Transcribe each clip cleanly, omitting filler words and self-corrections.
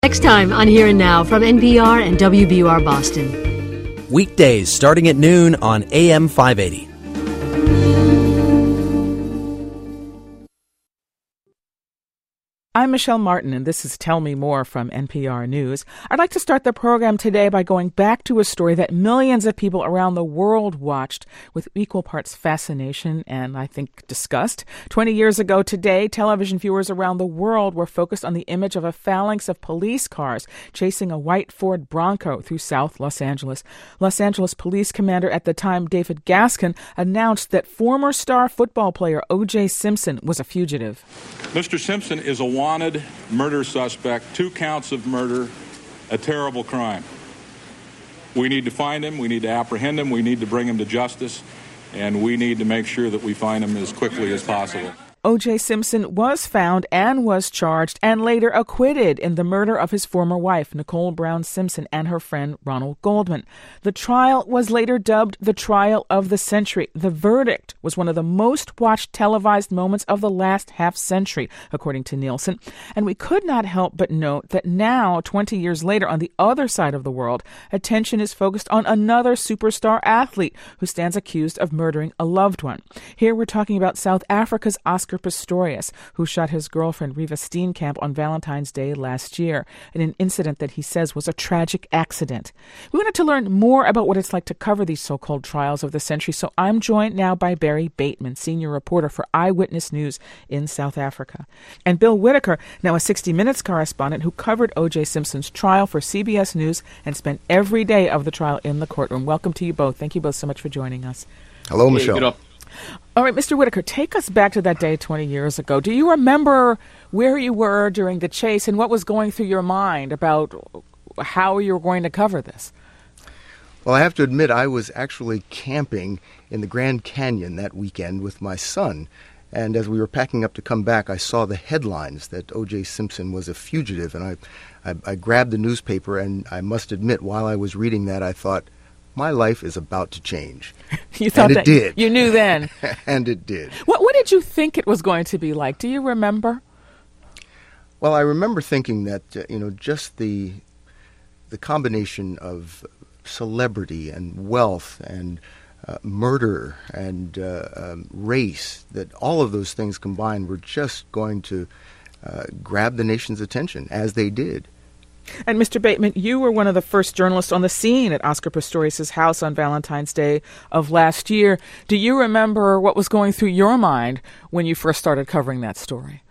Next time on Here and Now from NPR and WBUR Boston. Weekdays starting at noon on AM 580. I'm Michelle Martin, and this is Tell Me More from NPR News. I'd like to start the program today by going back to a story that millions of people around the world watched with equal parts fascination and, I think, disgust. 20 years ago today, television viewers around the world were focused on the image of a phalanx of police cars chasing a white Ford Bronco through South Los Angeles. Los Angeles police commander at the time, David Gaskin, announced that former star football player O.J. Simpson was a fugitive. Mr. Simpson is a wanted murder suspect, 2 counts of murder, a terrible crime. We need to find him, we need to apprehend him, we need to bring him to justice, and we need to make sure that we find him as quickly as possible. O.J. Simpson was found and was charged and later acquitted in the murder of his former wife, Nicole Brown Simpson, and her friend Ronald Goldman. The trial was later dubbed the trial of the century. The verdict was one of the most watched televised moments of the last half century, according to Nielsen. And we could not help but note that now, 20 years later, on the other side of the world, attention is focused on another superstar athlete who stands accused of murdering a loved one. Here we're talking about South Africa's Oscar Pistorius, who shot his girlfriend Reeva Steenkamp on Valentine's Day last year in an incident that he says was a tragic accident. We wanted to learn more about what it's like to cover these so-called trials of the century, so I'm joined now by Barry Bateman, senior reporter for Eyewitness News in South Africa, and Bill Whitaker, now a 60 Minutes correspondent who covered O.J. Simpson's trial for CBS News and spent every day of the trial in the courtroom. Welcome to you both. Thank you both so much for joining us. Hello, Michelle. All right, Mr. Whitaker, take us back to that day 20 years ago. Do you remember where you were during the chase and what was going through your mind about how you were going to cover this? Well, I have to admit I was actually camping in the Grand Canyon that weekend with my son. And as we were packing up to come back, I saw the headlines that O.J. Simpson was a fugitive. And I grabbed the newspaper, and I must admit, while I was reading that, I thought, my life is about to change. You thought and that it did. You knew then. And it did. What did you think it was going to be like? Do you remember? Well, I remember thinking that, just the combination of celebrity and wealth and murder and race, that all of those things combined were just going to grab the nation's attention, as they did. And Mr. Bateman, you were one of the first journalists on the scene at Oscar Pistorius' house on Valentine's Day of last year. Do you remember what was going through your mind when you first started covering that story?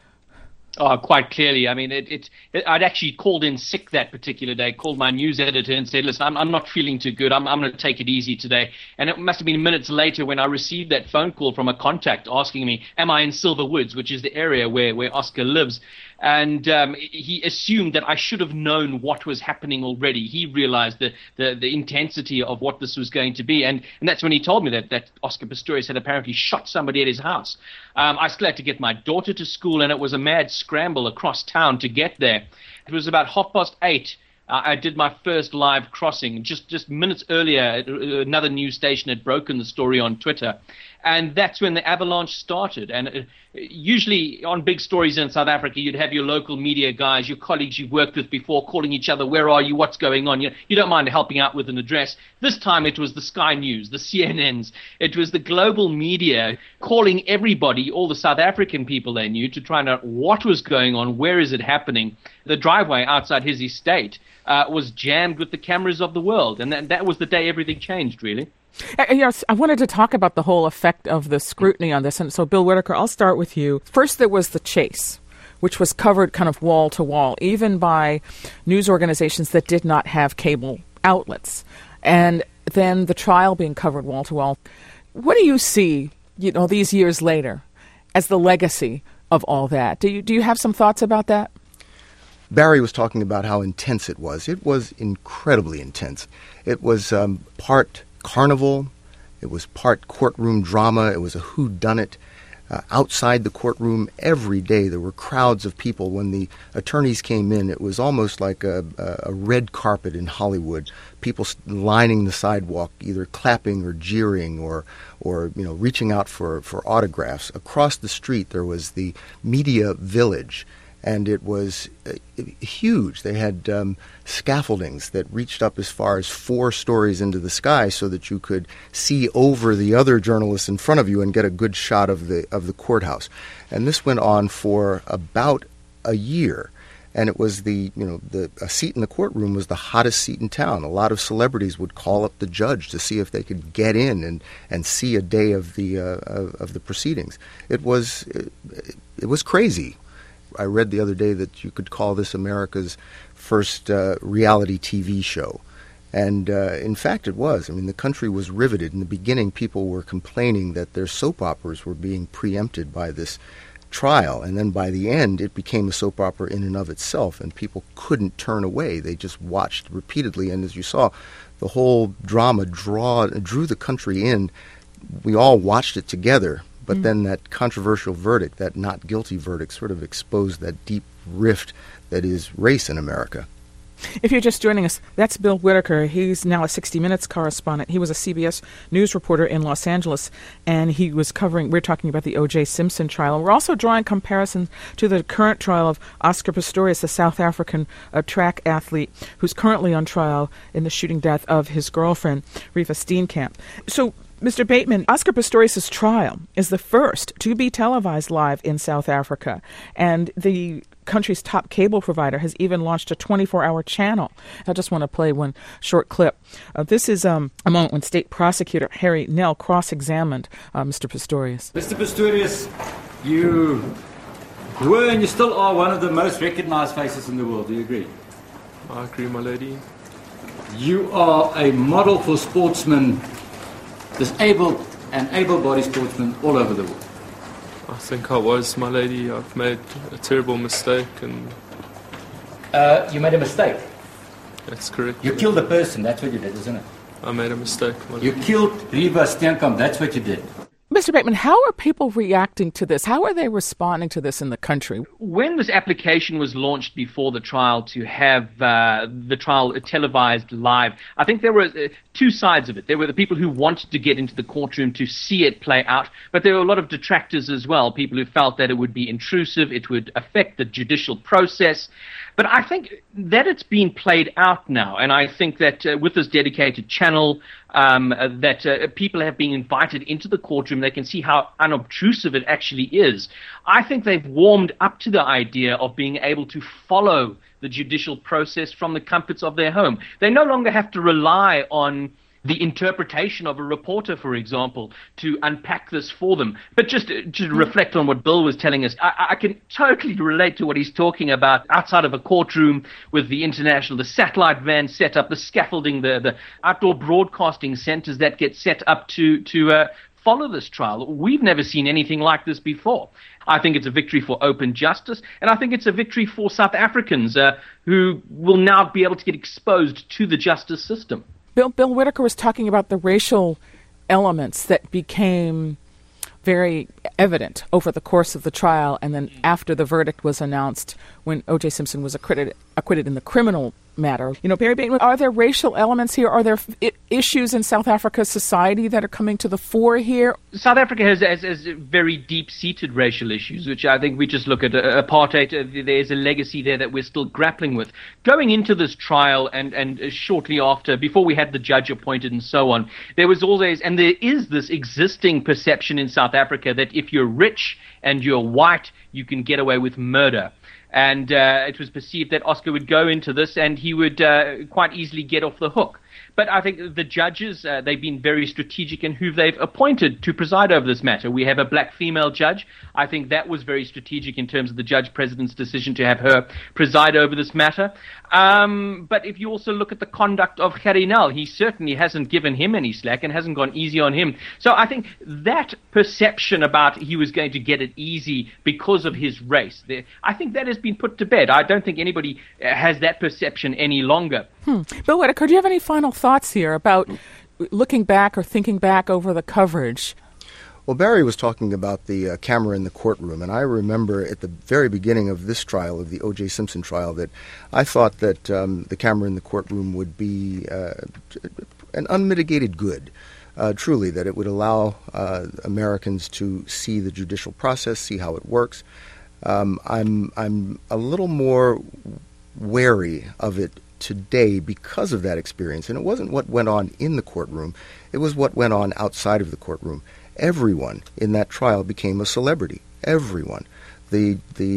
Quite clearly. I mean, I'd actually called in sick that particular day, called my news editor and said, listen, I'm not feeling too good. I'm going to take it easy today. And it must have been minutes later when I received that phone call from a contact asking me, am I in Silver Woods, which is the area where Oscar lives? And he assumed that I should have known what was happening already. He realized the intensity of what this was going to be. And that's when he told me that Oscar Pistorius had apparently shot somebody at his house. I still had to get my daughter to school, and it was a mad scramble across town to get there. It was about 8:30. I did my first live crossing. Just minutes earlier, another news station had broken the story on Twitter. And that's when the avalanche started. And usually on big stories in South Africa, you'd have your local media guys, your colleagues you've worked with before, calling each other, where are you, what's going on? You don't mind helping out with an address. This time it was the Sky News, the CNNs. It was the global media calling everybody, all the South African people they knew, to try and know what was going on, where is it happening. The driveway outside his estate was jammed with the cameras of the world. And that was the day everything changed, really. Yes, I wanted to talk about the whole effect of the scrutiny on this. And so, Bill Whitaker, I'll start with you. First, there was the chase, which was covered kind of wall to wall, even by news organizations that did not have cable outlets. And then the trial being covered wall to wall. What do you see, these years later as the legacy of all that? Do you have some thoughts about that? Barry was talking about how intense it was. It was incredibly intense. It was part carnival. It was part courtroom drama. It was a whodunit. Outside the courtroom every day there were crowds of people. When the attorneys came in, it was almost like a red carpet in Hollywood. People lining the sidewalk, either clapping or jeering or reaching out for autographs. Across the street there was the media village. And it was huge. They had scaffoldings that reached up as far as 4 stories into the sky so that you could see over the other journalists in front of you and get a good shot of the courthouse. And this went on for about a year. And it was a seat in the courtroom was the hottest seat in town. A lot of celebrities would call up the judge to see if they could get in and see a day of the proceedings. It was crazy. I read the other day that you could call this America's first reality TV show. And in fact, it was. I mean, the country was riveted. In the beginning, people were complaining that their soap operas were being preempted by this trial. And then by the end, it became a soap opera in and of itself, and people couldn't turn away. They just watched repeatedly. And as you saw, the whole drama drew the country in. We all watched it together. But then that controversial verdict, that not guilty verdict, sort of exposed that deep rift that is race in America. If you're just joining us, that's Bill Whitaker. He's now a 60 Minutes correspondent. He was a CBS News reporter in Los Angeles, and he was we're talking about the O.J. Simpson trial. And we're also drawing comparisons to the current trial of Oscar Pistorius, the South African track athlete who's currently on trial in the shooting death of his girlfriend, Reeva Steenkamp. So, Mr. Bateman, Oscar Pistorius' trial is the first to be televised live in South Africa, and the country's top cable provider has even launched a 24-hour channel. I just want to play one short clip. This is a moment when State Prosecutor Harry Nell cross-examined Mr. Pistorius. Mr. Pistorius, you were and you still are one of the most recognized faces in the world. Do you agree? I agree, my lady. You are a model for sportsmen, disabled and able-bodied sportsmen all over the world. I think I was, my lady. I've made a terrible mistake, and... You made a mistake? That's correct. You killed a person, that's what you did, isn't it? I made a mistake, my lady. You killed Reeva Steenkamp, that's what you did. Mr. Bateman, how are people reacting to this? How are they responding to this in the country? When this application was launched before the trial to have the trial televised live, I think there were 2 sides of it. There were the people who wanted to get into the courtroom to see it play out, but there were a lot of detractors as well, people who felt that it would be intrusive, it would affect the judicial process. But I think that it's been played out now, and I think that with this dedicated channel, that people have been invited into the courtroom. They can see how unobtrusive it actually is. I think they've warmed up to the idea of being able to follow the judicial process from the comforts of their home. They no longer have to rely on the interpretation of a reporter, for example, to unpack this for them. But just to reflect on what Bill was telling us, I can totally relate to what he's talking about outside of a courtroom with the satellite van set up, the scaffolding, the outdoor broadcasting centers that get set up to follow this trial. We've never seen anything like this before. I think it's a victory for open justice, and I think it's a victory for South Africans who will now be able to get exposed to the justice system. Bill Whitaker was talking about the racial elements that became very evident over the course of the trial, and then after the verdict was announced, when O.J. Simpson was acquitted in the criminal matter. Barry Bateman, are there racial elements here? Are there issues in South Africa's society that are coming to the fore here? South Africa has very deep-seated racial issues, which I think we just look at apartheid. There's a legacy there that we're still grappling with. Going into this trial and shortly after, before we had the judge appointed and so on, there was always, and there is this existing perception in South Africa that if you're rich and you're white, you can get away with murder. And it was perceived that Oscar would go into this and he would quite easily get off the hook. But I think the judges, they've been very strategic in who they've appointed to preside over this matter. We have a black female judge. I think that was very strategic in terms of the judge-president's decision to have her preside over this matter. But if you also look at the conduct of Harry Nell, he certainly hasn't given him any slack and hasn't gone easy on him. So I think that perception about he was going to get it easy because of his race, I think that has been put to bed. I don't think anybody has that perception any longer. Bill Whitaker, do you have any final thoughts here about looking back or thinking back over the coverage? Well, Barry was talking about the camera in the courtroom, and I remember at the very beginning of this trial, of the O.J. Simpson trial, that I thought that the camera in the courtroom would be an unmitigated good, truly, that it would allow Americans to see the judicial process, see how it works. I'm a little more wary of it today because of that experience. And it wasn't what went on in the courtroom. It was what went on outside of the courtroom. Everyone in that trial became a celebrity. Everyone. The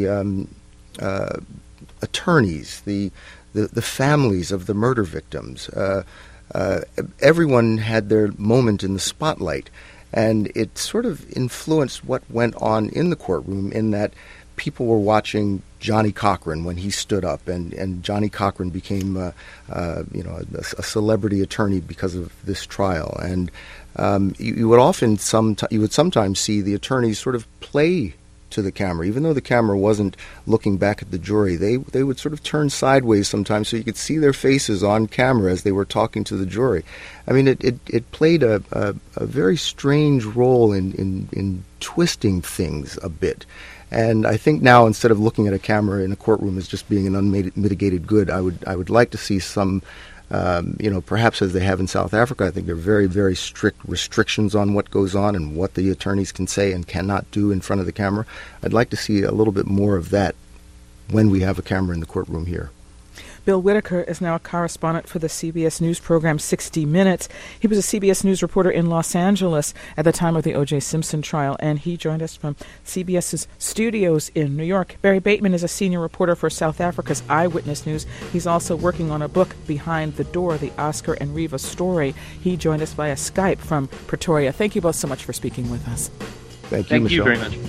attorneys, the families of the murder victims. Everyone had their moment in the spotlight. And it sort of influenced what went on in the courtroom in that people were watching Johnny Cochran when he stood up, and Johnny Cochran became a celebrity attorney because of this trial. And you would sometimes see the attorneys sort of play to the camera, even though the camera wasn't looking back at the jury. They would sort of turn sideways sometimes so you could see their faces on camera as they were talking to the jury. I mean, it played a very strange role in twisting things a bit. And I think now, instead of looking at a camera in a courtroom as just being an unmitigated good, I would like to see some, perhaps as they have in South Africa. I think there are very, very strict restrictions on what goes on and what the attorneys can say and cannot do in front of the camera. I'd like to see a little bit more of that when we have a camera in the courtroom here. Bill Whitaker is now a correspondent for the CBS News program 60 Minutes. He was a CBS News reporter in Los Angeles at the time of the O.J. Simpson trial, and he joined us from CBS's studios in New York. Barry Bateman is a senior reporter for South Africa's Eyewitness News. He's also working on a book, Behind the Door, the Oscar and Reva story. He joined us via Skype from Pretoria. Thank you both so much for speaking with us. Thank you, Michelle. Thank you very much.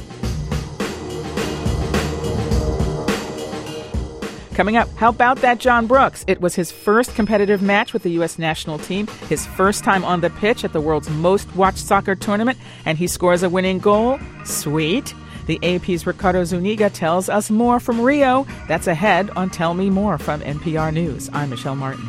Coming up, how about that John Brooks? It was his first competitive match with the U.S. national team, his first time on the pitch at the world's most-watched soccer tournament, and he scores a winning goal? Sweet. The AP's Ricardo Zuniga tells us more from Rio. That's ahead on Tell Me More from NPR News. I'm Michelle Martin.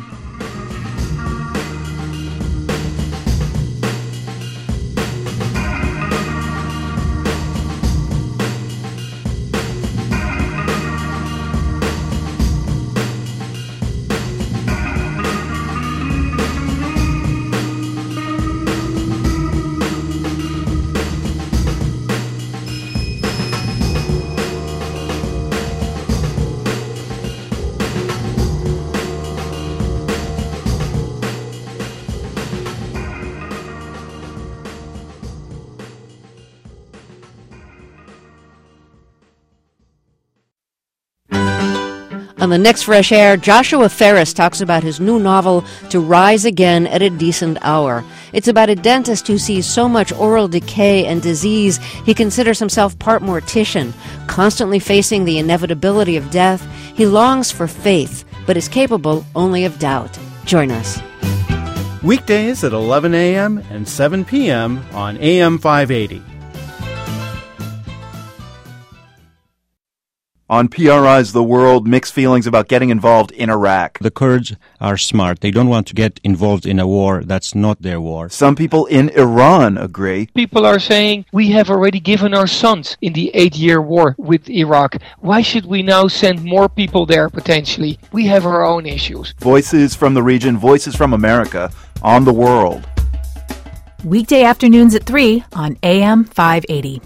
On the next Fresh Air, Joshua Ferris talks about his new novel, To Rise Again at a Decent Hour. It's about a dentist who sees so much oral decay and disease, he considers himself part mortician. Constantly facing the inevitability of death, he longs for faith, but is capable only of doubt. Join us. Weekdays at 11 a.m. and 7 p.m. on AM 580. On PRI's The World, mixed feelings about getting involved in Iraq. The Kurds are smart. They don't want to get involved in a war that's not their war. Some people in Iran agree. People are saying, we have already given our sons in the 8-year war with Iraq. Why should we now send more people there potentially? We have our own issues. Voices from the region, voices from America, on The World. Weekday afternoons at 3 on AM 580.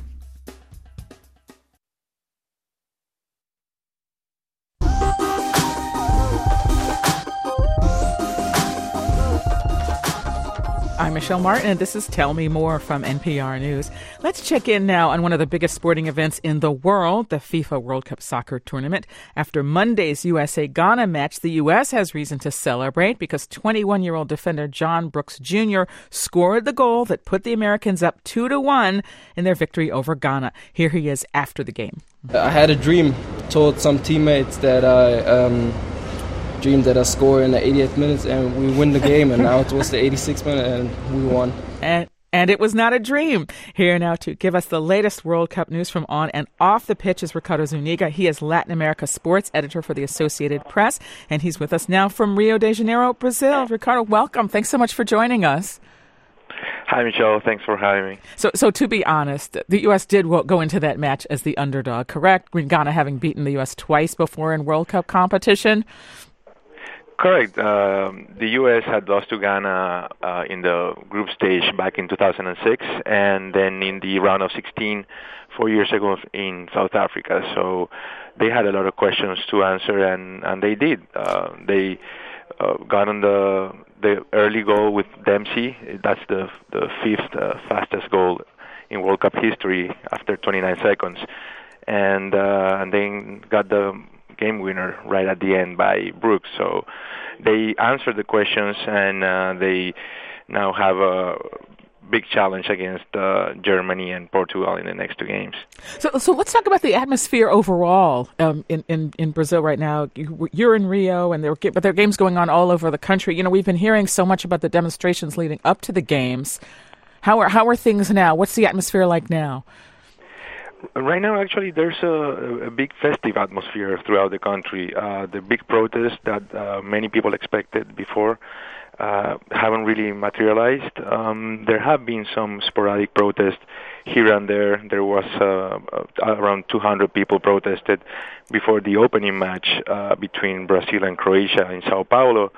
I'm Michelle Martin, and this is Tell Me More from NPR News. Let's check in now on one of the biggest sporting events in the world, the FIFA World Cup soccer tournament. After Monday's USA-Ghana match, the U.S. has reason to celebrate because 21-year-old defender John Brooks Jr. scored the goal that put the Americans up 2-1 in their victory over Ghana. Here he is after the game. I had a dream, told some teammates that I dream that I score in the 80th minute and we win the game, and now it was the 86th minute and we won. And it was not a dream. Here now to give us the latest World Cup news from on and off the pitch is Ricardo Zuniga. He is Latin America sports editor for the Associated Press, and he's with us now from Rio de Janeiro, Brazil. Ricardo, welcome. Thanks so much for joining us. Hi, Michelle. Thanks for having me. So to be honest, the U.S. did go into that match as the underdog, correct? Ghana having beaten the U.S. twice before in World Cup competition. Correct. The U.S. had lost to Ghana in the group stage back in 2006, and then in the round of 16 4 years ago in South Africa. So they had a lot of questions to answer, and they did. They got on the early goal with Dempsey. That's the fifth fastest goal in World Cup history after 29 seconds. And then got the game winner right at the end by Brooks. So they answered the questions, and they now have a big challenge against Germany and Portugal in the next two games. So let's talk about the atmosphere overall in Brazil right now. You're in Rio, but there are games going on all over the country. You know, we've been hearing so much about the demonstrations leading up to the games. How are things now? What's the atmosphere like now? Right now, actually, there's a big festive atmosphere throughout the country. The big protests that many people expected before haven't really materialized. There have been some sporadic protests here and there. There was around 200 people protested before the opening match between Brazil and Croatia in Sao Paulo.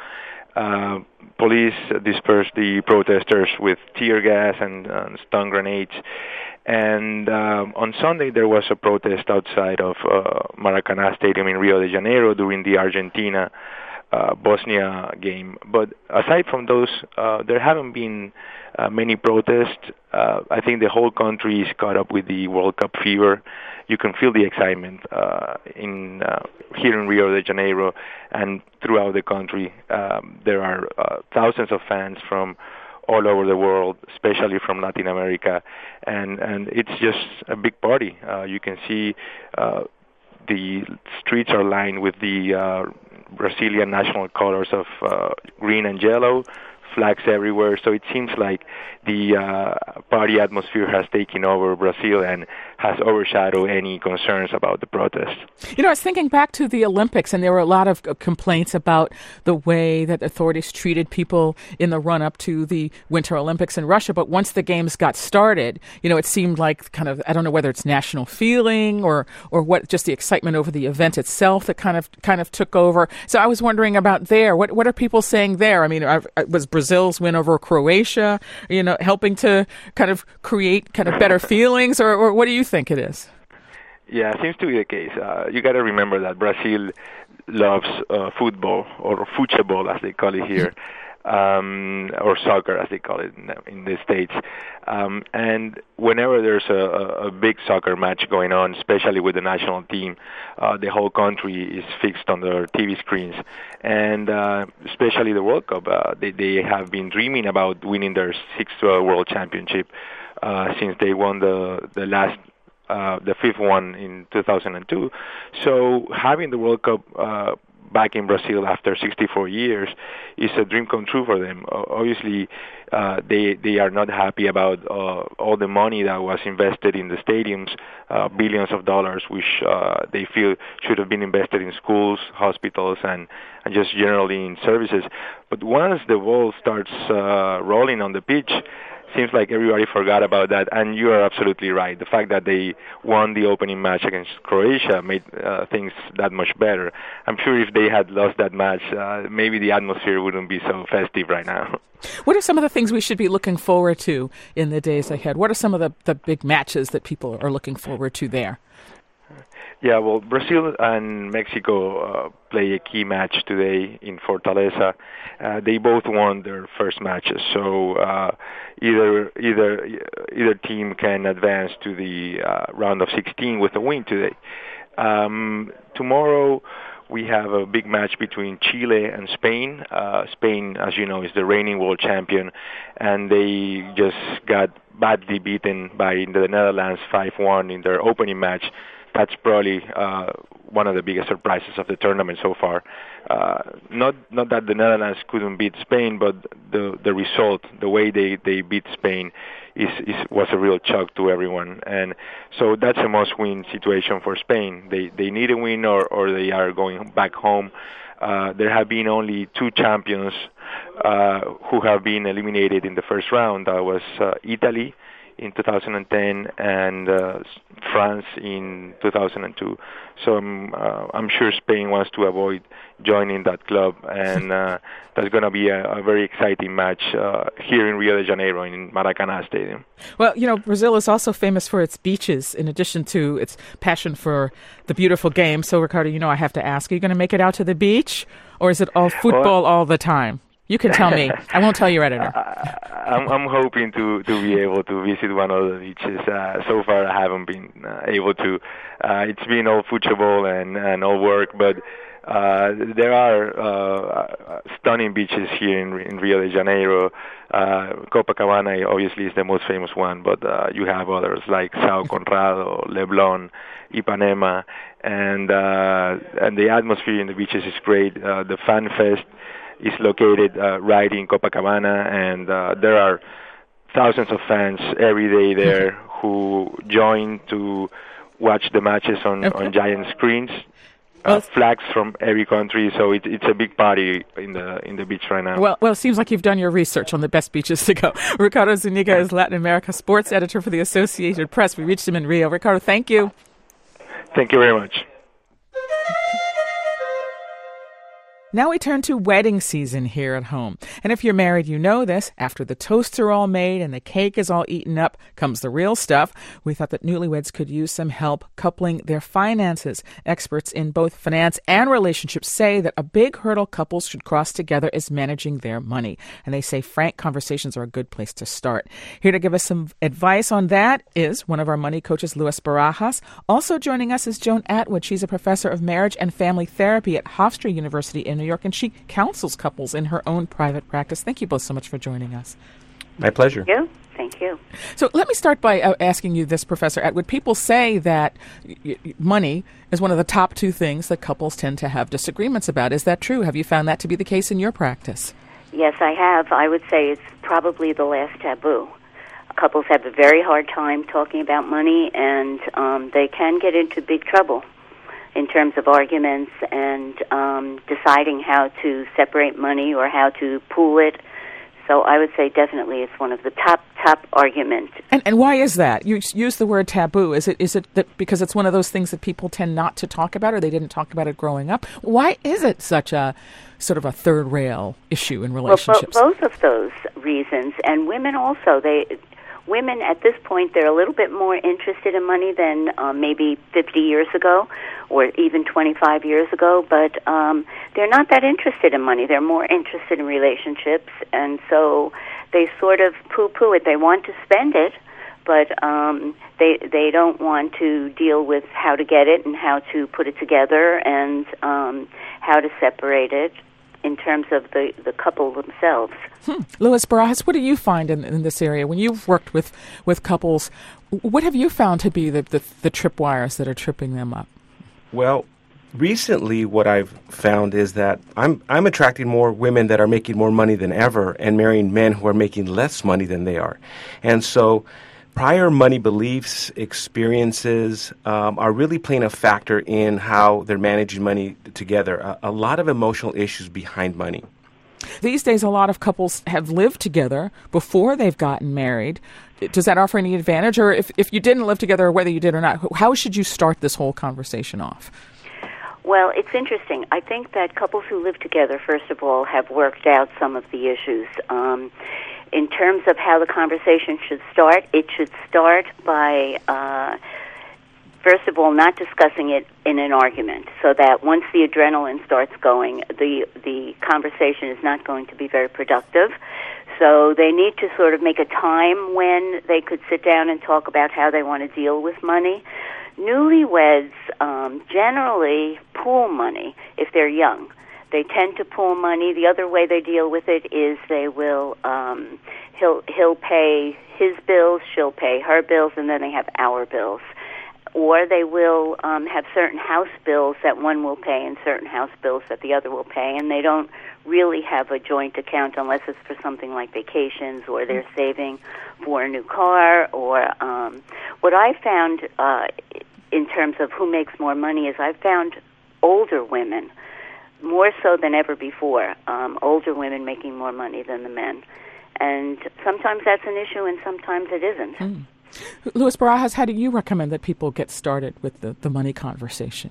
Police dispersed the protesters with tear gas and stun grenades. And on Sunday, there was a protest outside of Maracanã Stadium in Rio de Janeiro during the Argentina-Bosnia game. But aside from those, there haven't been many protests. I think the whole country is caught up with the World Cup fever. You can feel the excitement here in Rio de Janeiro and throughout the country. There are thousands of fans from all over the world, especially from Latin America, and it's just a big party. You can see the streets are lined with the Brazilian national colors of green and yellow, flags everywhere. So it seems like the party atmosphere has taken over Brazil and has overshadowed any concerns about the protests. You know, I was thinking back to the Olympics, and there were a lot of complaints about the way that authorities treated people in the run-up to the Winter Olympics in Russia. But once the games got started, you know, it seemed like kind of, I don't know whether it's national feeling or what, just the excitement over the event itself that kind of took over. So I was wondering about there. What are people saying there? I mean, was Brazil's win over Croatia, you know, helping to kind of create kind of better feelings, or what do you think it is? Yeah, it seems to be the case. You got to remember that Brazil loves football, or futebol as they call it here, or soccer as they call it in the States. And whenever there's a big soccer match going on, especially with the national team, the whole country is fixed on their TV screens. And especially the World Cup, they have been dreaming about winning their sixth World Championship since they won the fifth one in 2002. So having the World Cup back in Brazil after 64 years is a dream come true for them. Obviously, they are not happy about all the money that was invested in the stadiums, billions of dollars, which they feel should have been invested in schools, hospitals, and just generally in services. But once the ball starts rolling on the pitch, seems like everybody forgot about that, and you are absolutely right. The fact that they won the opening match against Croatia made things that much better. I'm sure if they had lost that match, maybe the atmosphere wouldn't be so festive right now. What are some of the things we should be looking forward to in the days ahead? What are some of the big matches that people are looking forward to there? Yeah, well, Brazil and Mexico play a key match today in Fortaleza. They both won their first matches, so either team can advance to the round of 16 with a win today. Tomorrow we have a big match between Chile and Spain. Spain, as you know, is the reigning world champion, and they just got badly beaten by the Netherlands 5-1 in their opening match. That's probably one of the biggest surprises of the tournament so far. Not that the Netherlands couldn't beat Spain, but the result, the way they beat Spain, was a real shock to everyone. And so that's a must-win situation for Spain. They need a win, or they are going back home. There have been only two champions who have been eliminated in the first round. That was Italy in 2010 and France in 2002. So I'm sure Spain wants to avoid joining that club, and that's going to be a very exciting match here in Rio de Janeiro in Maracanã Stadium. Well, Brazil is also famous for its beaches, in addition to its passion for the beautiful game. So, Ricardo, I have to ask, are you going to make it out to the beach, or is it all football all the time? You can tell me. I won't tell your editor. I'm hoping to be able to visit one of the beaches. So far, I haven't been able to. It's been all football and all work, but there are stunning beaches here in Rio de Janeiro. Copacabana obviously is the most famous one, but you have others like Sao Conrado, Leblon, Ipanema, and the atmosphere in the beaches is great. The Fan Fest is located right in Copacabana, and there are thousands of fans every day there who join to watch the matches on giant screens. Flags from every country, so it's a big party in the beach right now. Well, it seems like you've done your research on the best beaches to go. Ricardo Zuniga is Latin America sports editor for the Associated Press. We reached him in Rio. Ricardo, thank you. Thank you very much. Now we turn to wedding season here at home. And if you're married, you know this. After the toasts are all made and the cake is all eaten up, comes the real stuff. We thought that newlyweds could use some help coupling their finances. Experts in both finance and relationships say that a big hurdle couples should cross together is managing their money. And they say frank conversations are a good place to start. Here to give us some advice on that is one of our money coaches, Luis Barajas. Also joining us is Joan Atwood. She's a professor of marriage and family therapy at Hofstra University in New York, and she counsels couples in her own private practice. Thank you both so much for joining us. My pleasure. Thank you. So let me start by asking you this, Professor Atwood. People say that money is one of the top two things that couples tend to have disagreements about. Is that true? Have you found that to be the case in your practice? Yes, I have. I would say it's probably the last taboo. Couples have a very hard time talking about money, and they can get into big trouble in terms of arguments and deciding how to separate money or how to pool it. So I would say definitely it's one of the top arguments. And why is that? You use the word taboo. Is it that because it's one of those things that people tend not to talk about, or they didn't talk about it growing up? Why is it such a sort of a third rail issue in relationships? Well, both of those reasons, and women also. Women at this point, they're a little bit more interested in money than maybe 50 years ago or even 25 years ago, but they're not that interested in money. They're more interested in relationships, and so they sort of poo-poo it. They want to spend it, but they don't want to deal with how to get it and how to put it together and how to separate it in terms of the couple themselves. Luis Barajas, what do you find in this area? When you've worked with couples, what have you found to be the tripwires that are tripping them up? Well, recently what I've found is that I'm attracting more women that are making more money than ever and marrying men who are making less money than they are. And so prior money beliefs, experiences are really playing a factor in how they're managing money together. A lot of emotional issues behind money. These days, a lot of couples have lived together before they've gotten married. Does that offer any advantage? Or if you didn't live together, or whether you did or not, how should you start this whole conversation off? Well, it's interesting. I think that couples who live together, first of all, have worked out some of the issues. In terms of how the conversation should start, it should start by, first of all, not discussing it in an argument, so that once the adrenaline starts going, the conversation is not going to be very productive. So they need to sort of make a time when they could sit down and talk about how they want to deal with money. Newlyweds generally pool money if they're young. They tend to pool money. The other way they deal with it is they will he'll pay his bills, she'll pay her bills, and then they have our bills. Or they will have certain house bills that one will pay and certain house bills that the other will pay, and they don't really have a joint account unless it's for something like vacations or they're saving for a new car. Or what I found in terms of who makes more money is I've found older women, more so than ever before, older women making more money than the men. And sometimes that's an issue and sometimes it isn't. Luis Barajas, how do you recommend that people get started with the money conversation?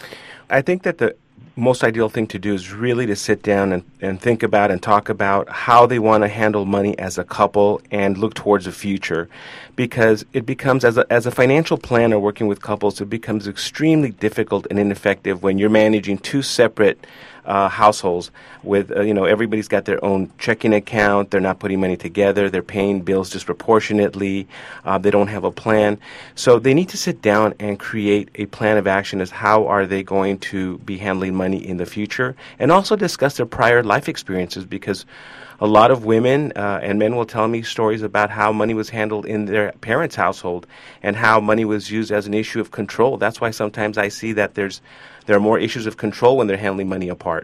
I think that the most ideal thing to do is really to sit down and think about and talk about how they want to handle money as a couple and look towards the future, because it becomes, as a financial planner working with couples, it becomes extremely difficult and ineffective when you're managing two separate households with, everybody's got their own checking account. They're not putting money together. They're paying bills disproportionately. They don't have a plan. So they need to sit down and create a plan of action as how are they going to be handling money in the future, and also discuss their prior life experiences, because a lot of women and men will tell me stories about how money was handled in their parents' household and how money was used as an issue of control. That's why sometimes I see that there are more issues of control when they're handling money apart.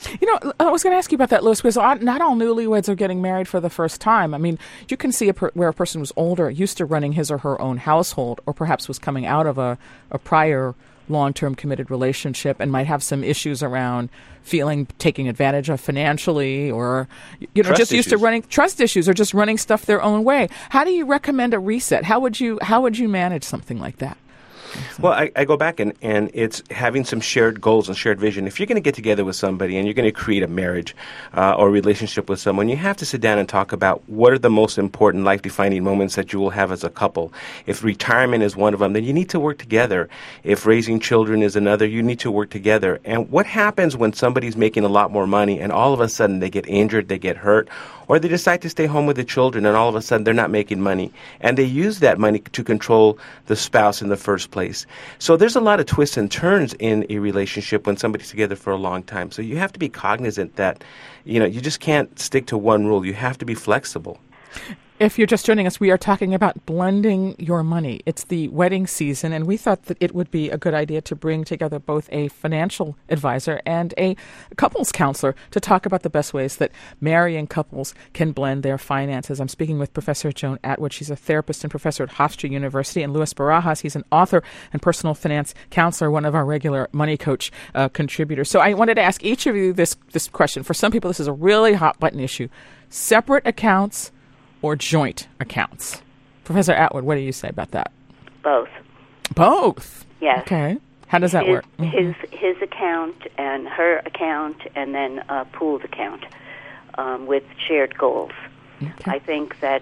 I was going to ask you about that, Louis, because not all newlyweds are getting married for the first time. I mean, you can see where a person was older, used to running his or her own household, or perhaps was coming out of a prior long-term committed relationship and might have some issues around feeling taken advantage of financially, or just used to running trust issues, or just running stuff their own way. How do you recommend a reset? How would you manage something like that? Well, I go back and it's having some shared goals and shared vision. If you're going to get together with somebody and you're going to create a marriage or relationship with someone, you have to sit down and talk about what are the most important life-defining moments that you will have as a couple. If retirement is one of them, then you need to work together. If raising children is another, you need to work together. And what happens when somebody's making a lot more money and all of a sudden they get injured, they get hurt, or they decide to stay home with the children and all of a sudden they're not making money, and they use that money to control the spouse in the first place. So there's a lot of twists and turns in a relationship when somebody's together for a long time. So you have to be cognizant that, you just can't stick to one rule. You have to be flexible. If you're just joining us, we are talking about blending your money. It's the wedding season, and we thought that it would be a good idea to bring together both a financial advisor and a couples counselor to talk about the best ways that marrying couples can blend their finances. I'm speaking with Professor Joan Atwood. She's a therapist and professor at Hofstra University, and Luis Barajas. He's an author and personal finance counselor, one of our regular Money Coach contributors. So I wanted to ask each of you this question. For some people, this is a really hot-button issue. Separate accounts or joint accounts? Professor Atwood, what do you say about that? Both. Both? Yes. Okay. How does that work? His account and her account, and then a pooled account with shared goals. Okay. I think that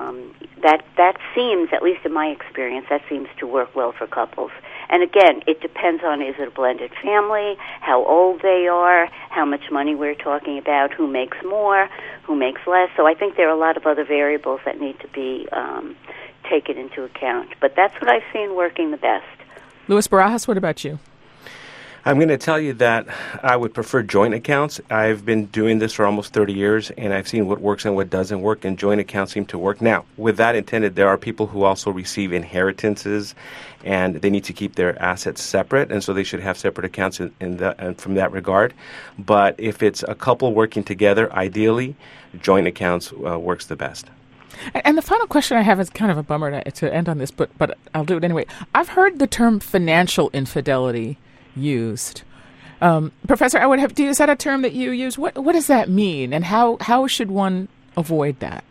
that seems, at least in my experience, that seems to work well for couples. And again, it depends on, is it a blended family, how old they are, how much money we're talking about, who makes more, who makes less. So I think there are a lot of other variables that need to be taken into account. But that's what I've seen working the best. Luis Barajas, what about you? I'm going to tell you that I would prefer joint accounts. I've been doing this for almost 30 years, and I've seen what works and what doesn't work, and joint accounts seem to work. Now, with that intended, there are people who also receive inheritances, and they need to keep their assets separate, and so they should have separate accounts and from that regard. But if it's a couple working together, ideally, joint accounts works the best. And the final question I have is kind of a bummer to end on this, but I'll do it anyway. I've heard the term financial infidelity used. Professor Atwood, is that a term that you use? What does that mean, and how should one avoid that?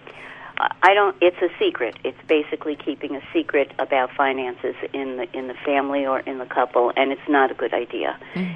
I don't. It's a secret. It's basically keeping a secret about finances in the family or in the couple, and it's not a good idea. Mm.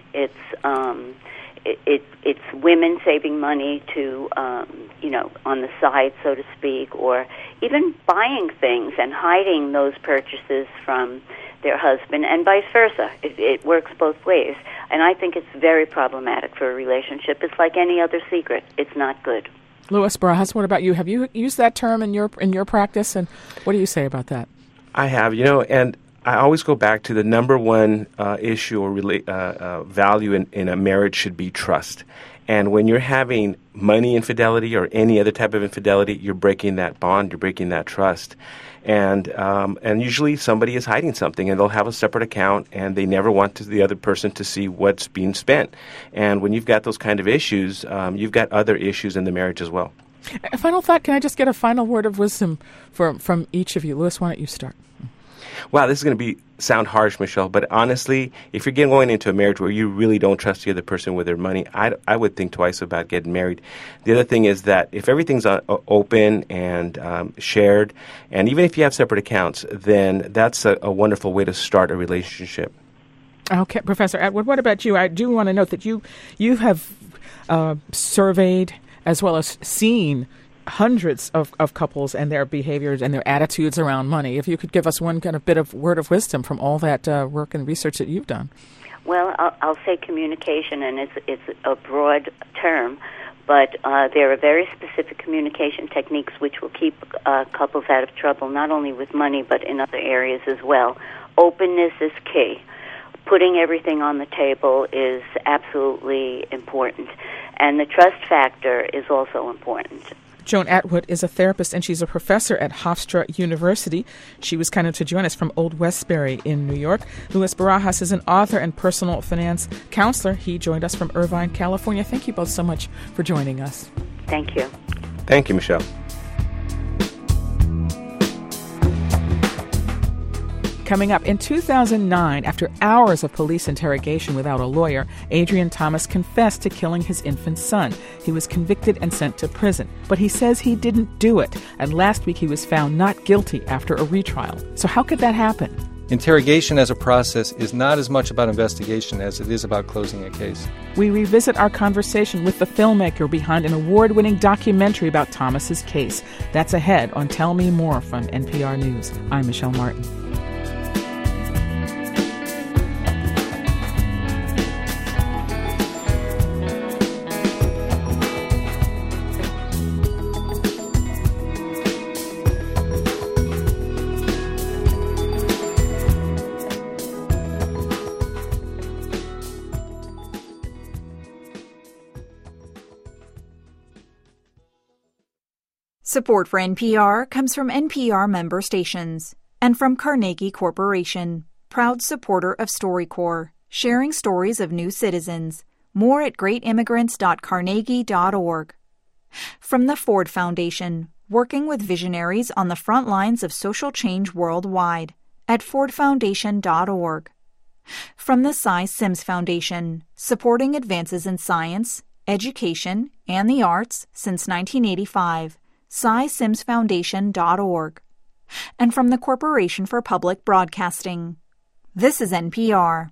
It's women saving money to on the side, so to speak, or even buying things and hiding those purchases from their husband, and vice versa. It works both ways, and I think it's very problematic for a relationship. It's like any other secret. It's not good. Luis Barajas, what about you? Have you used that term in your practice, and what do you say about that? I have, and I always go back to the number one issue or value in a marriage should be trust. And when you're having money infidelity or any other type of infidelity, you're breaking that bond, you're breaking that trust. And usually somebody is hiding something, and they'll have a separate account, and they never want the other person to see what's being spent. And when you've got those kind of issues, you've got other issues in the marriage as well. A final thought, can I just get a final word of wisdom from each of you? Louis, why don't you start? wow, this is going to sound harsh, Michelle, but honestly, if you're going into a marriage where you really don't trust the other person with their money, I would think twice about getting married. The other thing is that if everything's open and shared, and even if you have separate accounts, then that's a wonderful way to start a relationship. Okay, Professor Atwood, what about you? I do want to note that you have surveyed as well as seen hundreds of couples and their behaviors and their attitudes around money. If you could give us one kind of bit of word of wisdom from all that work and research that you've done. Well, I'll say communication, and it's a broad term, but there are very specific communication techniques which will keep couples out of trouble, not only with money but in other areas as well. Openness is key. Putting everything on the table is absolutely important, and the trust factor is also important. Joan Atwood is a therapist, and she's a professor at Hofstra University. She was kind of to join us from Old Westbury in New York. Luis Barajas is an author and personal finance counselor. He joined us from Irvine, California. Thank you both so much for joining us. Thank you. Thank you, Michelle. Coming up, in 2009, after hours of police interrogation without a lawyer, Adrian Thomas confessed to killing his infant son. He was convicted and sent to prison, but he says he didn't do it, and last week he was found not guilty after a retrial. So how could that happen? Interrogation as a process is not as much about investigation as it is about closing a case. We revisit our conversation with the filmmaker behind an award-winning documentary about Thomas's case. That's ahead on Tell Me More from NPR News. I'm Michelle Martin. Support for NPR comes from NPR member stations and from Carnegie Corporation, proud supporter of StoryCorps, sharing stories of new citizens. More at greatimmigrants.carnegie.org. From the Ford Foundation, working with visionaries on the front lines of social change worldwide at fordfoundation.org. From the Cy Sims Foundation, supporting advances in science, education, and the arts since 1985. SciSimsFoundation.org. And from the Corporation for Public Broadcasting. This is NPR.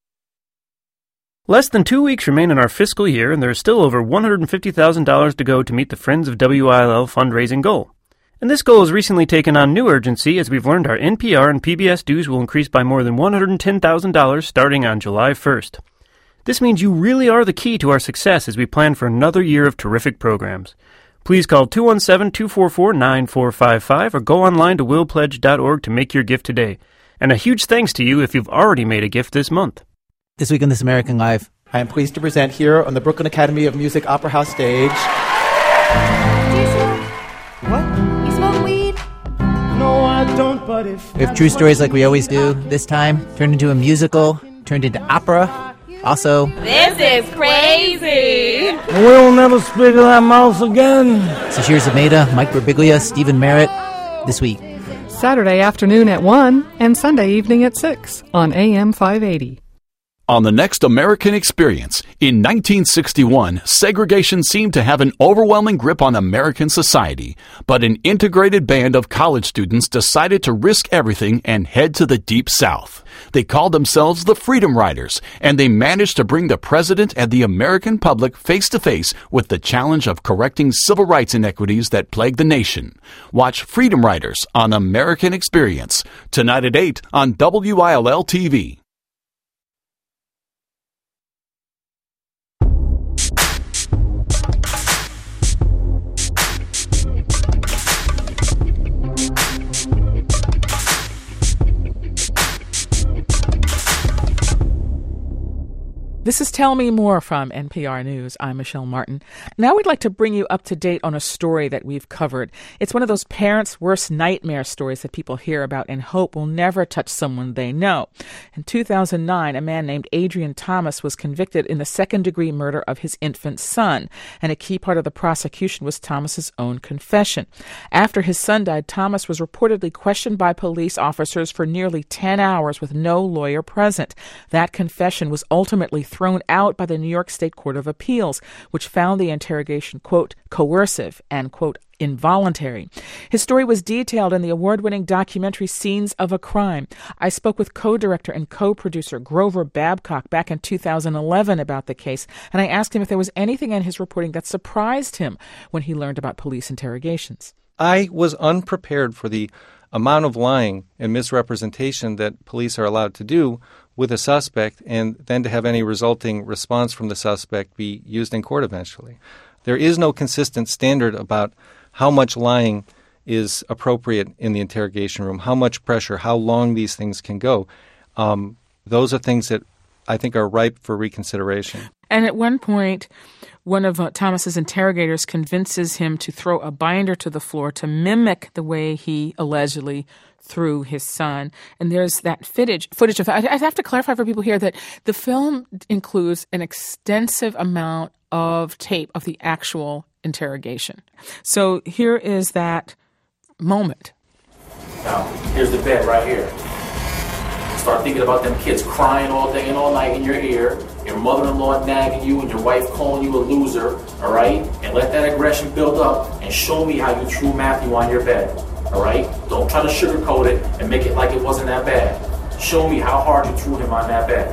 Less than 2 weeks remain in our fiscal year, and there is still over $150,000 to go to meet the Friends of WILL fundraising goal. And this goal has recently taken on new urgency as we've learned our NPR and PBS dues will increase by more than $110,000 starting on July 1st. This means you really are the key to our success as we plan for another year of terrific programs. Please call 217-244-9455 or go online to willpledge.org to make your gift today. And a huge thanks to you if you've already made a gift this month. This week on This American Life, I am pleased to present here on the Brooklyn Academy of Music Opera House stage. Do you smoke? What? You smoke weed? No, I don't, but if... We have true stories like we always do. This time, turned into a musical, turned into opera. Also, this is crazy. We'll never speak of that mouse again. Sashir Zameda, Mike Birbiglia, Stephen Merritt. This week. Saturday afternoon at 1 and Sunday evening at 6 on AM 580. On the next American Experience, in 1961, segregation seemed to have an overwhelming grip on American society, but an integrated band of college students decided to risk everything and head to the Deep South. They called themselves the Freedom Riders, and they managed to bring the president and the American public face to face with the challenge of correcting civil rights inequities that plague the nation. Watch Freedom Riders on American Experience, tonight at 8 on WILL TV. This is Tell Me More from NPR News. I'm Michelle Martin. Now we'd like to bring you up to date on a story that we've covered. It's one of those parents' worst nightmare stories that people hear about and hope will never touch someone they know. In 2009, a man named Adrian Thomas was convicted in the second-degree murder of his infant son, and a key part of the prosecution was Thomas's own confession. After his son died, Thomas was reportedly questioned by police officers for nearly 10 hours with no lawyer present. That confession was ultimately thrown out by the New York State Court of Appeals, which found the interrogation, quote, coercive and, quote, involuntary. His story was detailed in the award-winning documentary Scenes of a Crime. I spoke with co-director and co-producer Grover Babcock back in 2011 about the case, and I asked him if there was anything in his reporting that surprised him when he learned about police interrogations. I was unprepared for the amount of lying and misrepresentation that police are allowed to do with a suspect, and then to have any resulting response from the suspect be used in court eventually. There is no consistent standard about how much lying is appropriate in the interrogation room, how much pressure, how long these things can go. Those are things that I think are ripe for reconsideration. And at one point, one of Thomas's interrogators convinces him to throw a binder to the floor to mimic the way he allegedly threw his son. And there's that footage of I have to clarify for people here that the film includes an extensive amount of tape of the actual interrogation. So here is that moment. Now, here's the bed right here. Start thinking about them kids crying all day and all night in your ear, your mother-in-law nagging you, and your wife calling you a loser, all right? And let that aggression build up and show me how you threw Matthew on your bed, all right? Don't try to sugarcoat it and make it like it wasn't that bad. Show me how hard you threw him on that bed.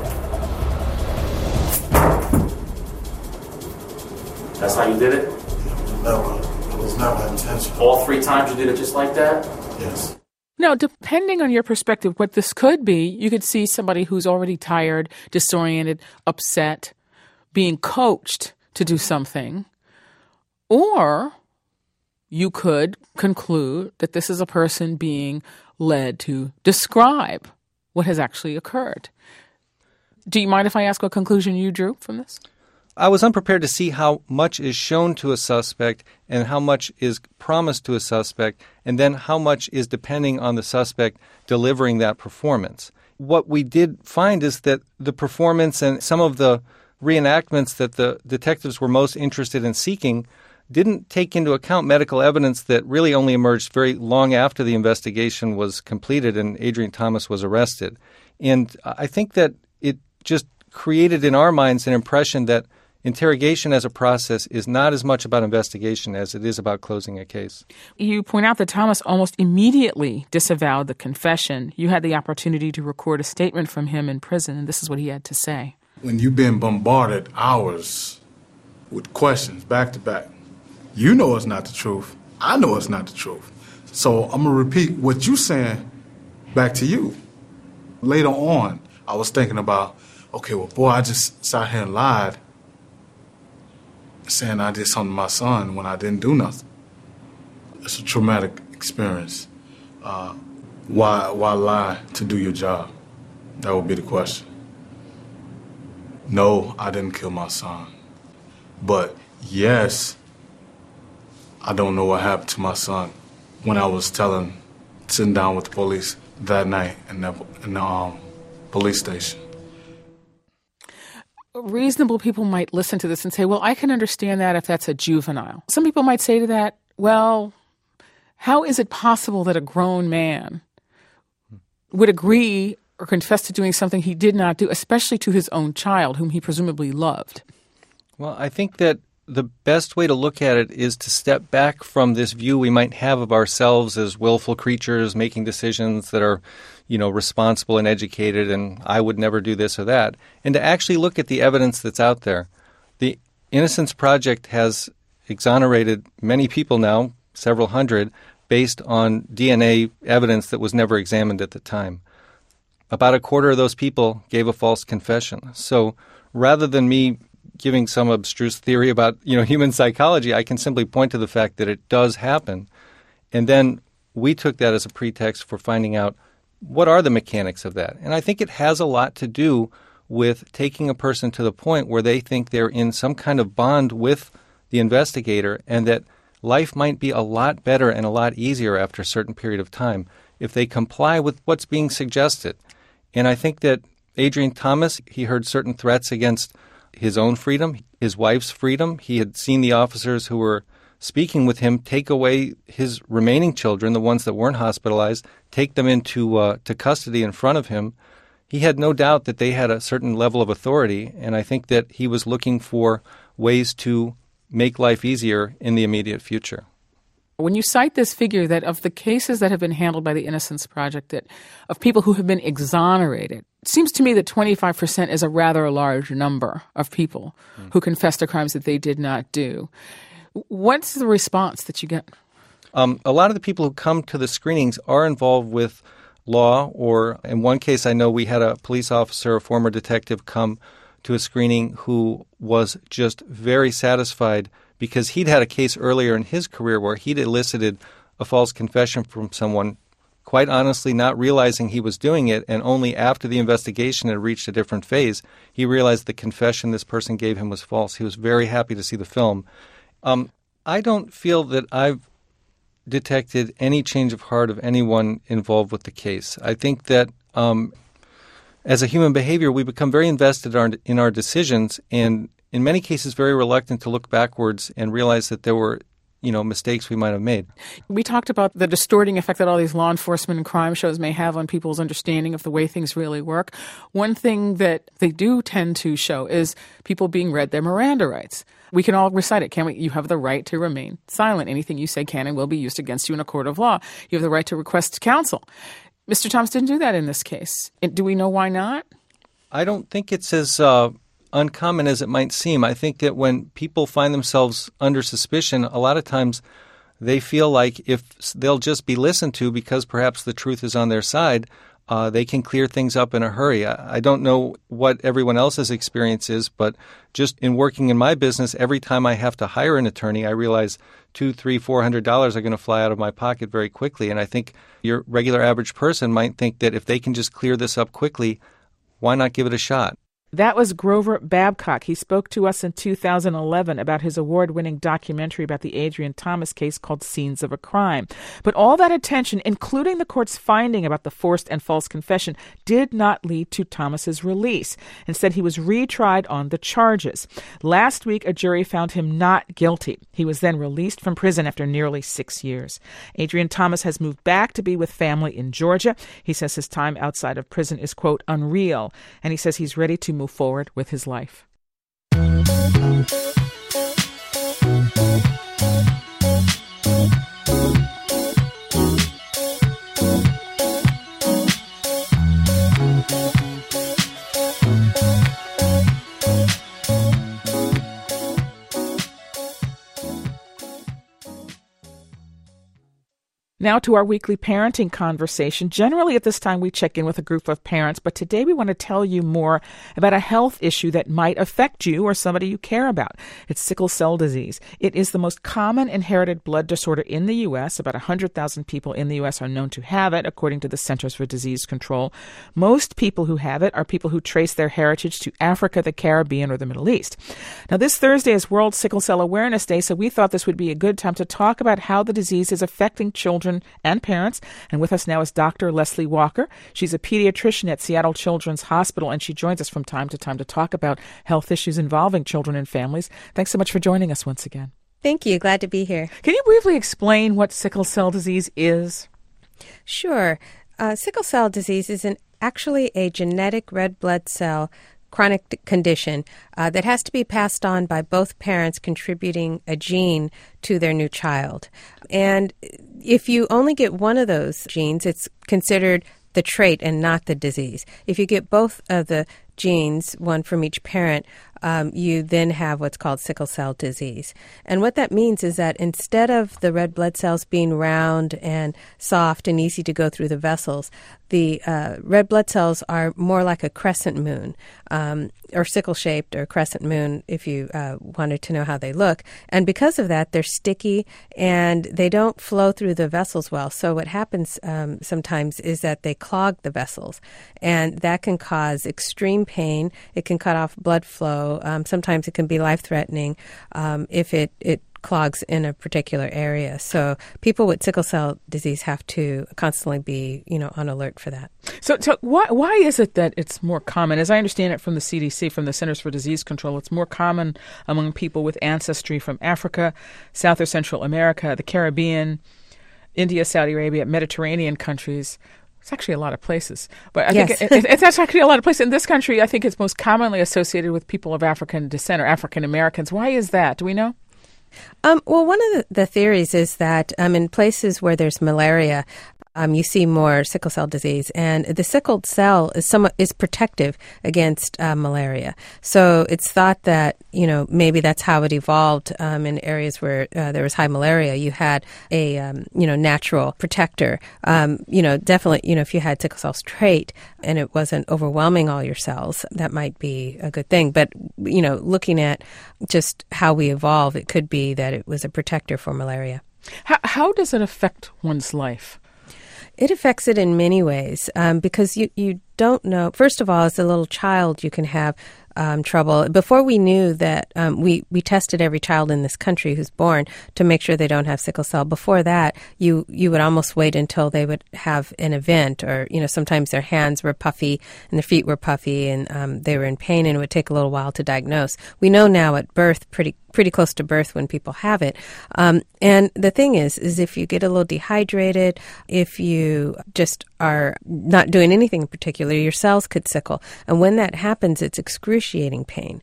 That's how you did it? It was never intentional. All 3 times you did it just like that? Yes. Now, depending on your perspective, what this could be, you could see somebody who's already tired, disoriented, upset, being coached to do something. Or you could conclude that this is a person being led to describe what has actually occurred. Do you mind if I ask what conclusion you drew from this? I was unprepared to see how much is shown to a suspect and how much is promised to a suspect, and then how much is depending on the suspect delivering that performance. What we did find is that the performance and some of the reenactments that the detectives were most interested in seeking didn't take into account medical evidence that really only emerged very long after the investigation was completed and Adrian Thomas was arrested. And I think that it just created in our minds an impression that interrogation as a process is not as much about investigation as it is about closing a case. You point out that Thomas almost immediately disavowed the confession. You had the opportunity to record a statement from him in prison, and this is what he had to say. When you've been bombarded hours with questions back to back, you know it's not the truth. I know it's not the truth. So I'm going to repeat what you're saying back to you. Later on, I was thinking about, okay, well, boy, I just sat here and lied, saying I did something to my son when I didn't do nothing. It's a traumatic experience. Why lie to do your job? That would be the question. No, I didn't kill my son. But yes, I don't know what happened to my son when I was sitting down with the police that night in the police station. Reasonable people might listen to this and say, well, I can understand that if that's a juvenile. Some people might say to that, well, how is it possible that a grown man would agree or confess to doing something he did not do, especially to his own child, whom he presumably loved? Well, I think that the best way to look at it is to step back from this view we might have of ourselves as willful creatures making decisions that are, responsible and educated, and I would never do this or that, and to actually look at the evidence that's out there. The Innocence Project has exonerated many people now, several hundred, based on DNA evidence that was never examined at the time. About a quarter of those people gave a false confession. So rather than me giving some abstruse theory about, human psychology, I can simply point to the fact that it does happen. And then we took that as a pretext for finding out what are the mechanics of that. And I think it has a lot to do with taking a person to the point where they think they're in some kind of bond with the investigator and that life might be a lot better and a lot easier after a certain period of time if they comply with what's being suggested. And I think that Adrian Thomas, he heard certain threats against his own freedom, his wife's freedom. He had seen the officers who were speaking with him take away his remaining children, the ones that weren't hospitalized, take them into to custody in front of him. He had no doubt that they had a certain level of authority, and I think that he was looking for ways to make life easier in the immediate future. When you cite this figure that of the cases that have been handled by the Innocence Project, that of people who have been exonerated, it seems to me that 25% is a rather large number of people who confess to crimes that they did not do. What's the response that you get? A lot of the people who come to the screenings are involved with law, or in one case I know we had a police officer, a former detective, come to a screening who was just very satisfied because he'd had a case earlier in his career where he'd elicited a false confession from someone, quite honestly not realizing he was doing it, and only after the investigation had reached a different phase, he realized the confession this person gave him was false. He was very happy to see the film. I don't feel that I've detected any change of heart of anyone involved with the case. I think that as a human behavior, we become very invested in our decisions, and in many cases very reluctant to look backwards and realize that there were mistakes we might have made. We talked about the distorting effect that all these law enforcement and crime shows may have on people's understanding of the way things really work. One thing that they do tend to show is people being read their Miranda rights. We can all recite it, can't we? You have the right to remain silent. Anything you say can and will be used against you in a court of law. You have the right to request counsel. Mr. Thomas didn't do that in this case. Do we know why not? I don't think it's as uncommon as it might seem. I think that when people find themselves under suspicion, a lot of times they feel like if they'll just be listened to because perhaps the truth is on their side, they can clear things up in a hurry. I don't know what everyone else's experience is, but just in working in my business, every time I have to hire an attorney, I realize $200, $300, $400 are going to fly out of my pocket very quickly. And I think your regular average person might think that if they can just clear this up quickly, why not give it a shot? That was Grover Babcock. He spoke to us in 2011 about his award-winning documentary about the Adrian Thomas case called Scenes of a Crime. But all that attention, including the court's finding about the forced and false confession, did not lead to Thomas's release. Instead, he was retried on the charges. Last week, a jury found him not guilty. He was then released from prison after nearly 6 years. Adrian Thomas has moved back to be with family in Georgia. He says his time outside of prison is, quote, unreal, and he says he's ready to move forward with his life. Now to our weekly parenting conversation. Generally at this time we check in with a group of parents, but today we want to tell you more about a health issue that might affect you or somebody you care about. It's sickle cell disease. It is the most common inherited blood disorder in the U.S. About 100,000 people in the U.S. are known to have it, according to the Centers for Disease Control. Most people who have it are people who trace their heritage to Africa, the Caribbean, or the Middle East. Now this Thursday is World Sickle Cell Awareness Day, so we thought this would be a good time to talk about how the disease is affecting children and parents. And with us now is Dr. Leslie Walker. She's a pediatrician at Seattle Children's Hospital, and she joins us from time to time to talk about health issues involving children and families. Thanks so much for joining us once again. Thank you. Glad to be here. Can you briefly explain what sickle cell disease is? Sure. Sickle cell disease is actually a genetic red blood cell chronic condition that has to be passed on by both parents contributing a gene to their new child. And if you only get one of those genes, it's considered the trait and not the disease. If you get both of the genes, one from each parent, you then have what's called sickle cell disease. And what that means is that instead of the red blood cells being round and soft and easy to go through the vessels, the red blood cells are more like a crescent moon, or sickle-shaped or crescent moon, if you wanted to know how they look. And because of that, they're sticky and they don't flow through the vessels well. So what happens sometimes is that they clog the vessels, and that can cause extreme pain. It can cut off blood flow. Sometimes it can be life-threatening if it clogs in a particular area. So people with sickle cell disease have to constantly be, on alert for that. So why is it that it's more common? As I understand it from the CDC, from the Centers for Disease Control, it's more common among people with ancestry from Africa, South or Central America, the Caribbean, India, Saudi Arabia, Mediterranean countries. It's actually a lot of places. But I think it's actually a lot of places. In this country, I think it's most commonly associated with people of African descent or African Americans. Why is that? Do we know? Well, one of the theories is that in places where there's malaria, you see more sickle cell disease, and the sickled cell is protective against malaria. So it's thought that maybe that's how it evolved in areas where there was high malaria. You had a natural protector. Definitely, if you had sickle cell trait and it wasn't overwhelming all your cells, that might be a good thing. But looking at just how we evolve, it could be that it was a protector for malaria. How does it affect one's life? It affects it in many ways because you don't know. First of all, as a little child, you can have trouble. Before we knew that, we tested every child in this country who's born to make sure they don't have sickle cell. Before that, you would almost wait until they would have an event, or sometimes their hands were puffy and their feet were puffy and they were in pain, and it would take a little while to diagnose. We know now at birth, pretty close to birth, when people have it. And the thing is if you get a little dehydrated, if you just are not doing anything in particular, your cells could sickle. And when that happens, it's excruciating pain.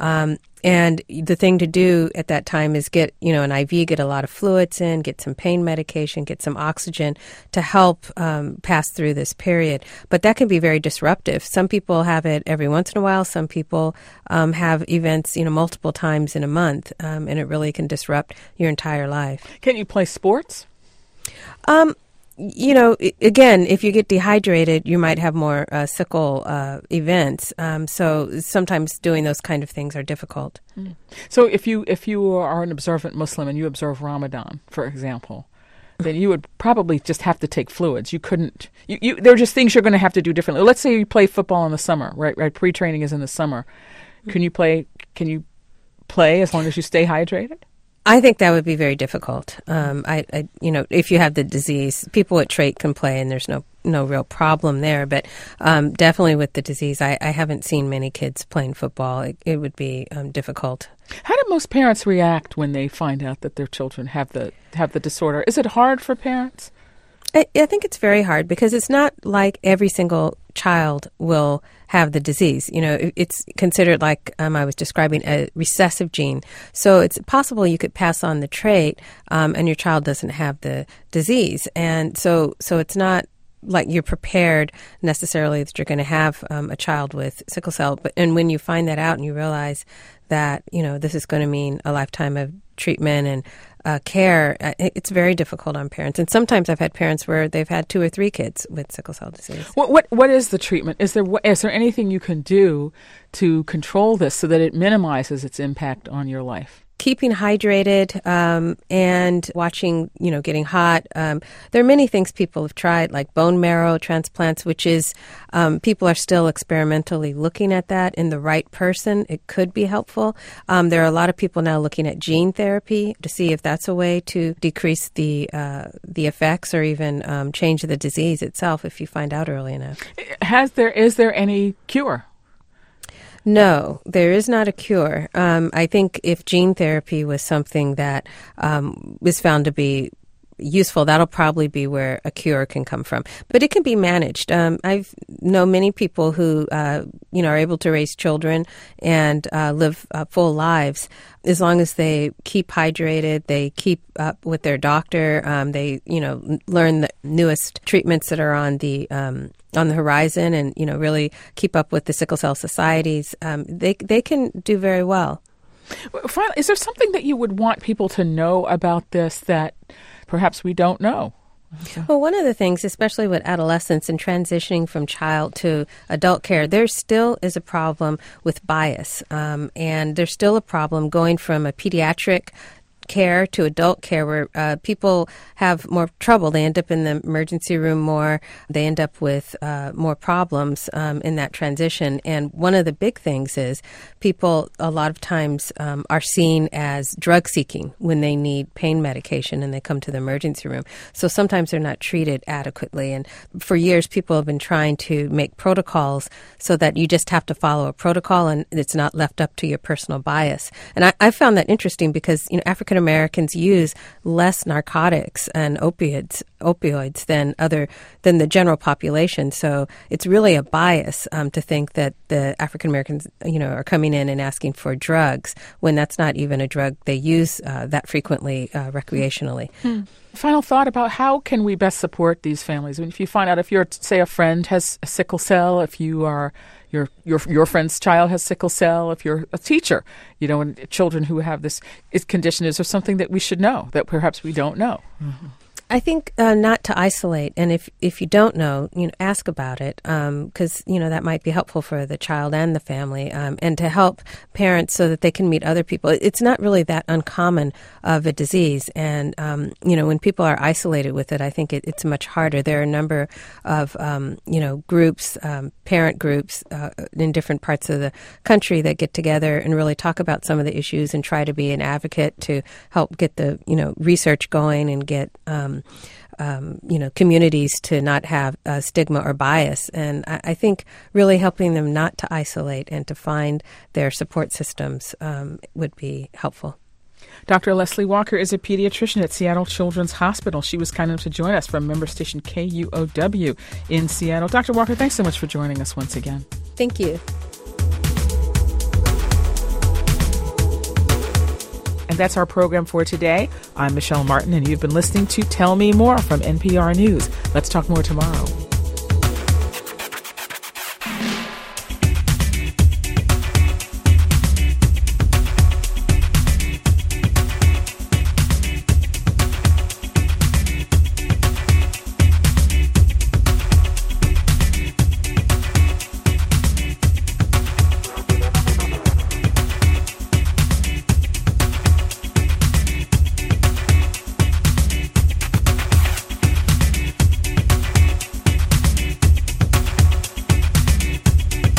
And the thing to do at that time is get, an IV, get a lot of fluids in, get some pain medication, get some oxygen to help pass through this period. But that can be very disruptive. Some people have it every once in a while. Some people have events, multiple times in a month, and it really can disrupt your entire life. Can you play sports? Again, if you get dehydrated, you might have more sickle events. So sometimes doing those kind of things are difficult. Mm. So if you are an observant Muslim and you observe Ramadan, for example, then you would probably just have to take fluids. You couldn't. There are just things you're going to have to do differently. Let's say you play football in the summer, right? Pre-training is in the summer. Can you play as long as you stay hydrated? I think that would be very difficult. If you have the disease, people with trait can play, and there's no real problem there. But definitely with the disease, I haven't seen many kids playing football. It would be difficult. How do most parents react when they find out that their children have the disorder? Is it hard for parents? I think it's very hard because it's not like every single child will have the disease. It's considered, like I was describing, a recessive gene. So it's possible you could pass on the trait and your child doesn't have the disease. And so it's not like you're prepared necessarily that you're going to have a child with sickle cell. And when you find that out and you realize that, this is going to mean a lifetime of treatment and care, it's very difficult on parents. And sometimes I've had parents where they've had 2 or 3 kids with sickle cell disease. What is the treatment? Is there anything you can do to control this so that it minimizes its impact on your life? Keeping hydrated and watching, getting hot. There are many things people have tried, like bone marrow transplants, which is people are still experimentally looking at that in the right person. It could be helpful. There are a lot of people now looking at gene therapy to see if that's a way to decrease the effects or even change the disease itself if you find out early enough. Is there any cure? No, there is not a cure. I think if gene therapy was something that was found to be useful, that'll probably be where a cure can come from. But it can be managed. I know many people who, are able to raise children and live full lives as long as they keep hydrated, they keep up with their doctor, they, learn the newest treatments that are on the horizon, and really keep up with the sickle cell societies. They can do very well. Finally, is there something that you would want people to know about this that perhaps we don't know? Well, one of the things, especially with adolescents and transitioning from child to adult care, there still is a problem with bias, and there's still a problem going from a pediatric care to adult care where people have more trouble. They end up in the emergency room more. They end up with more problems in that transition. And one of the big things is people a lot of times are seen as drug seeking when they need pain medication and they come to the emergency room. So sometimes they're not treated adequately. And for years, people have been trying to make protocols so that you just have to follow a protocol and it's not left up to your personal bias. And I found that interesting because, African Americans use less narcotics and opioids than the general population. So it's really a bias to think that the African Americans, are coming in and asking for drugs when that's not even a drug they use that frequently recreationally. Final thought about how can we best support these families? I mean, if you find out if your, say, a friend has a sickle cell, if you are your friend's child has sickle cell, if you're a teacher, and children who have this condition, is there something that we should know that perhaps we don't know? Mm-hmm. I think not to isolate, and if you don't know, ask about it, because that might be helpful for the child and the family, and to help parents so that they can meet other people. It's not really that uncommon of a disease, and when people are isolated with it, I think it's much harder. There are a number of groups, parent groups in different parts of the country that get together and really talk about some of the issues and try to be an advocate to help get the research going and get communities to not have stigma or bias. And I think really helping them not to isolate and to find their support systems would be helpful. Dr. Leslie Walker is a pediatrician at Seattle Children's Hospital. She was kind enough to join us from member station KUOW in Seattle. Dr. Walker, thanks so much for joining us once again. Thank you. And that's our program for today. I'm Michelle Martin, and you've been listening to Tell Me More from NPR News. Let's talk more tomorrow.